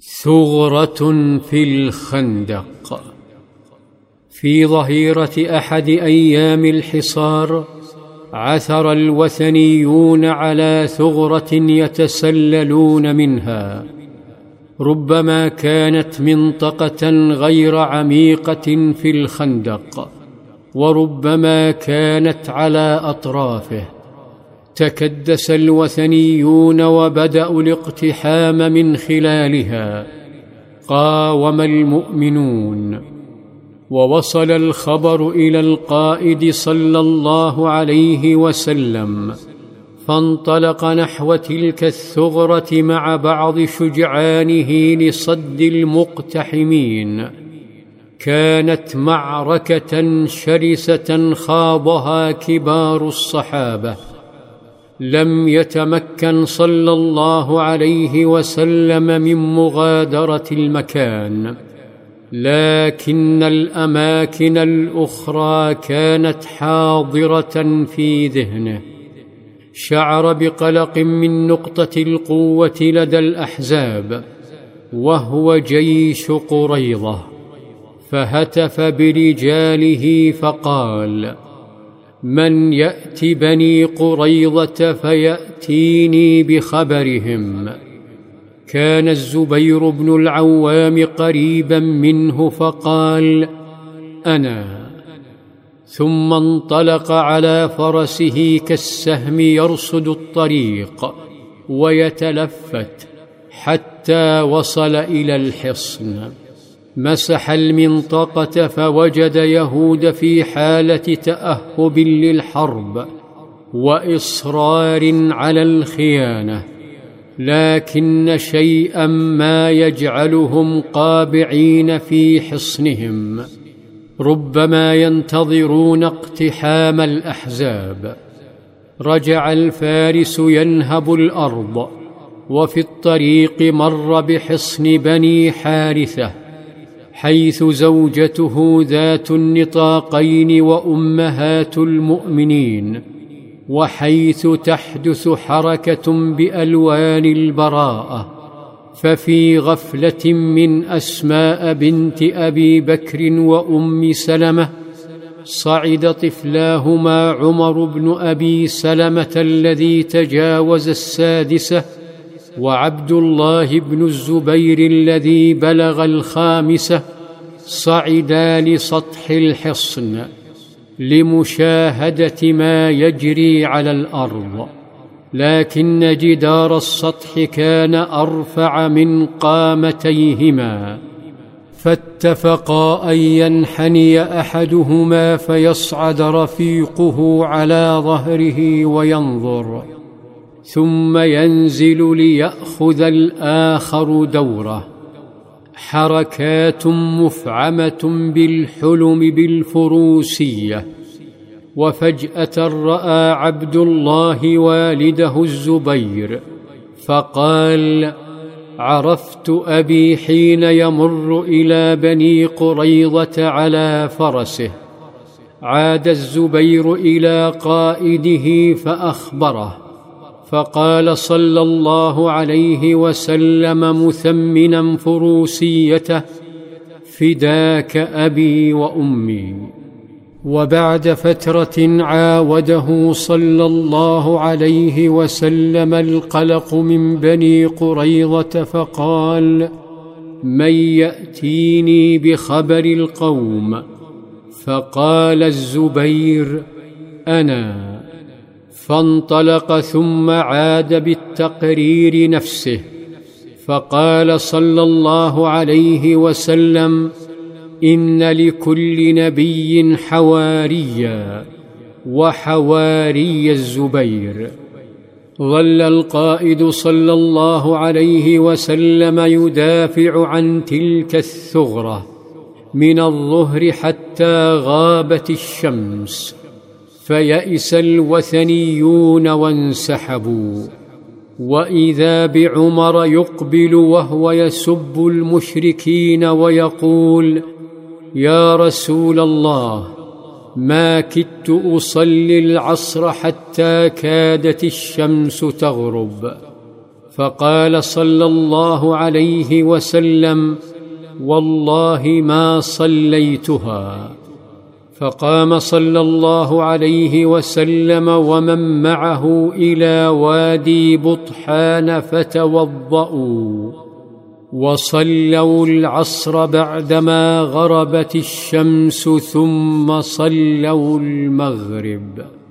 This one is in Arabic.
ثغرة في الخندق. في ظهيرة أحد أيام الحصار عثر الوثنيون على ثغرة يتسللون منها، ربما كانت منطقة غير عميقة في الخندق، وربما كانت على أطرافه. تكدس الوثنيون وبدأوا الاقتحام من خلالها. قاوم المؤمنون، ووصل الخبر إلى القائد صلى الله عليه وسلم، فانطلق نحو تلك الثغرة مع بعض شجعانه لصد المقتحمين. كانت معركة شرسة خاضها كبار الصحابة. لم يتمكن صلى الله عليه وسلم من مغادرة المكان، لكن الأماكن الأخرى كانت حاضرة في ذهنه. شعر بقلق من نقطة القوة لدى الأحزاب، وهو جيش قريظة، فهتف برجاله فقال: من يأت بني قريظة فيأتيني بخبرهم. كان الزبير بن العوام قريبا منه فقال: أنا. ثم انطلق على فرسه كالسهم يرصد الطريق ويتلفت حتى وصل إلى الحصن. مسح المنطقة فوجد يهود في حالة تأهب للحرب وإصرار على الخيانة، لكن شيئا ما يجعلهم قابعين في حصنهم، ربما ينتظرون اقتحام الأحزاب. رجع الفارس ينهب الأرض، وفي الطريق مر بحصن بني حارثة، حيث زوجته ذات النطاقين وأمهات المؤمنين، وحيث تحدث حركة بألوان البراءة. ففي غفلة من أسماء بنت أبي بكر وأم سلمة صعد طفلاهما عمر بن أبي سلمة الذي تجاوز السادسة، وعبد الله بن الزبير الذي بلغ الخامسة، صعدا لسطح الحصن لمشاهدة ما يجري على الأرض، لكن جدار السطح كان أرفع من قامتيهما، فاتفقا أن ينحني أحدهما فيصعد رفيقه على ظهره وينظر، ثم ينزل ليأخذ الآخر دوره. حركات مفعمة بالحلم بالفروسية. وفجأة رأى عبد الله والده الزبير فقال: عرفت أبي حين يمر إلى بني قريظة على فرسه. عاد الزبير إلى قائده فأخبره، فقال صلى الله عليه وسلم مثمنا فروسيته: فداك أبي وأمي. وبعد فترة عاوده صلى الله عليه وسلم القلق من بني قريظة فقال: من يأتيني بخبر القوم؟ فقال الزبير: أنا. فانطلق ثم عاد بالتقرير نفسه، فقال صلى الله عليه وسلم: إن لكل نبي حواريا، وحواري الزبير. ظل القائد صلى الله عليه وسلم يدافع عن تلك الثغرة من الظهر حتى غابت الشمس، فيئس الوثنيون وانسحبوا. وإذا بعمر يقبل وهو يسب المشركين ويقول: يا رسول الله، ما كدت أصلي العصر حتى كادت الشمس تغرب. فقال صلى الله عليه وسلم: والله ما صليتها. فقام صلى الله عليه وسلم ومن معه إلى وادي بطحان فتوضأوا وصلوا العصر بعدما غربت الشمس، ثم صلوا المغرب.